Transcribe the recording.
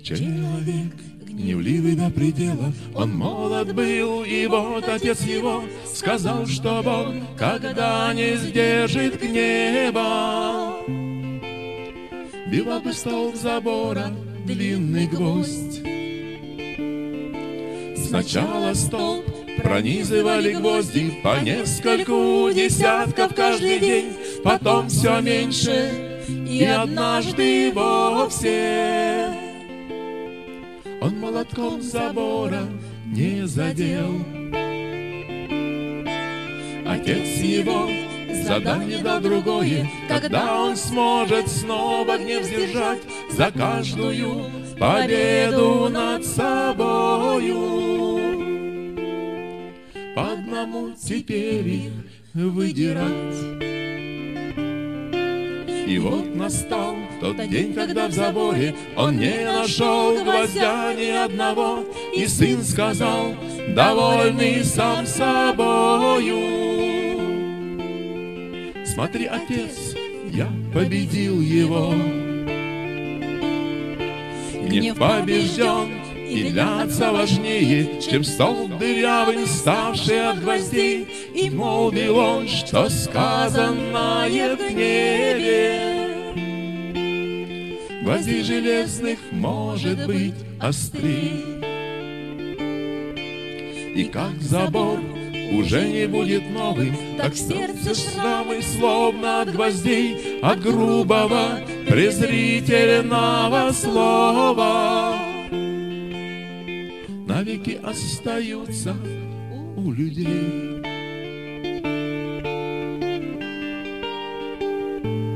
человек гневливый до предела, он молод был, и вот отец его сказал, чтоб он когда не сдержит гнева, била бы столб забора длинный гвоздь. Сначала столб пронизывали гвозди по нескольку десятков каждый день, потом все меньше, и однажды вовсе он молотком забора не задел. Отец его задание дал другое, когда он сможет снова гнев сдержать за каждую победу над собою. По одному теперь их выдирать. И вот настал тот день, когда в заборе он не нашел гвоздя ни одного, и сын сказал, довольный сам собою: смотри, отец, я победил его. Гнев побежден, и длятся важнее, чем столб дырявый, ставший от гвоздей. И молвил он, что сказанное в гневе гвоздей железных может быть острей. И как забор уже не будет новым, так сердце шрамы словно от гвоздей, от грубого презрительного слова навеки остаются у людей.